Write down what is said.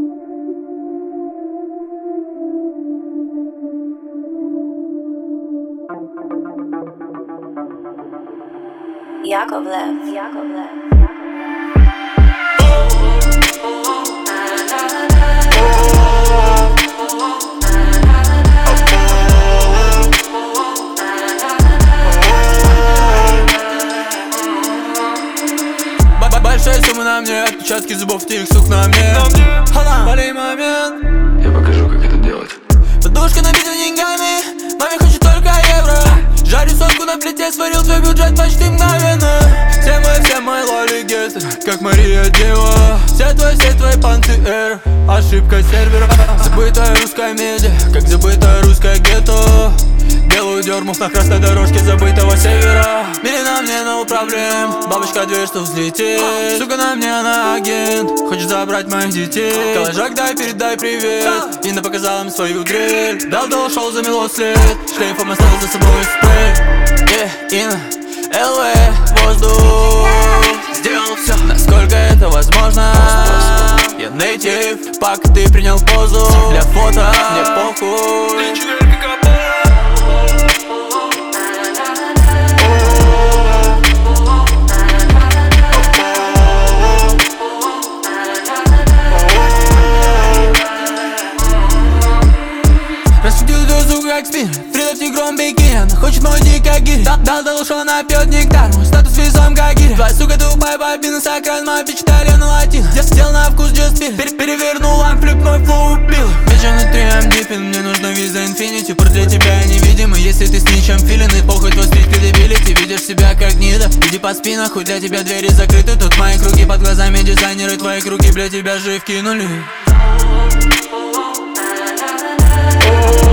Yakovlev. Большая сумма на мне, отпечатки зубов, тик-сук на мне. Болей момент, я покажу, как это делать. подушка набита деньгами, маме хочет только евро. Жарю сотку на плите, сварил твой бюджет почти мгновенно. Все мои лолигеты, как Мария Дева. Все твои панты эр, ошибка сервера. Забытая русская медиа, как забытая русская гетто. Делаю дермув на красной дорожке забытого севера. Мире на мне no проблем, бабочка дверь, что взлетит. Сука на мне она агент, хочет забрать моих детей. Коллажак дай, передай привет, Инна показала им свою дрель. Дал шоу, замело след, шлейфом оставил за собой спрей. Инна, ЛВ, воздух, сделал все, насколько это возможно. Я нейтив, пока ты принял позу. Для фото мне похуй. Рассудил эту суку как спин, Фрида в тигром бикини. Она хочет мой дик как гири. Дал, что она пьет нектар, мой статус весом как гири. Твоя сука тупая бобина, сакран, моя печатали на латин. Я сделал на вкус just feel, перевернул амплип, мой флоу убил. Вечер внутри I'm deepin', мне нужна виза инфинити. Для тебя невидимый, если ты с ничем филин. И похуй твой спид кредибилити, видишь себя как гнида. Иди по спинах, хоть для тебя двери закрыты. Тут мои круги под глазами дизайнеры, твои круги, бля, тебя же вкинули.